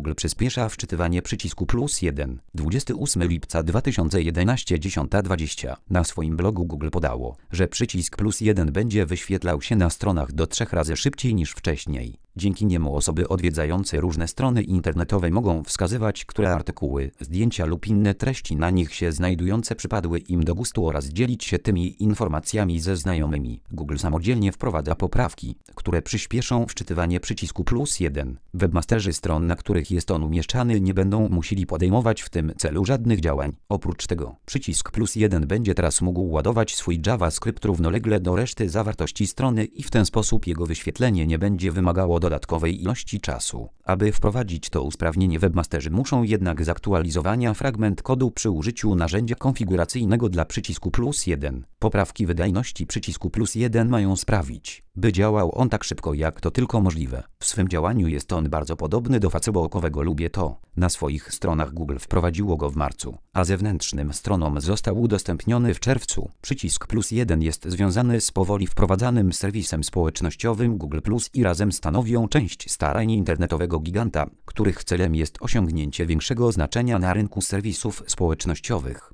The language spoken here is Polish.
Google przyspiesza wczytywanie przycisku +1. 28 lipca 2011 10:20. Na swoim blogu Google podało, że przycisk +1 będzie wyświetlał się na stronach do 3 razy szybciej niż wcześniej. Dzięki niemu osoby odwiedzające różne strony internetowe mogą wskazywać, które artykuły, zdjęcia lub inne treści na nich się znajdujące przypadły im do gustu oraz dzielić się tymi informacjami ze znajomymi. Google samodzielnie wprowadza poprawki, które przyspieszą wczytywanie przycisku +1. Webmasterzy stron, na których jest on umieszczany, nie będą musieli podejmować w tym celu żadnych działań. Oprócz tego, przycisk +1 będzie teraz mógł ładować swój JavaScript równolegle do reszty zawartości strony i w ten sposób jego wyświetlenie nie będzie wymagało dodatkowej ilości czasu. Aby wprowadzić to usprawnienie, webmasterzy muszą jednak zaktualizowania fragment kodu przy użyciu narzędzia konfiguracyjnego dla przycisku +1. Poprawki wydajności przycisku +1 mają sprawić, by działał on tak szybko, jak to tylko możliwe. W swym działaniu jest on bardzo podobny do facebookowego Lubię to. Na swoich stronach Google wprowadziło go w marcu, a zewnętrznym stronom został udostępniony w czerwcu. Przycisk +1 jest związany z powoli wprowadzanym serwisem społecznościowym Google+ i razem stanowią część starań internetowego giganta, których celem jest osiągnięcie większego znaczenia na rynku serwisów społecznościowych.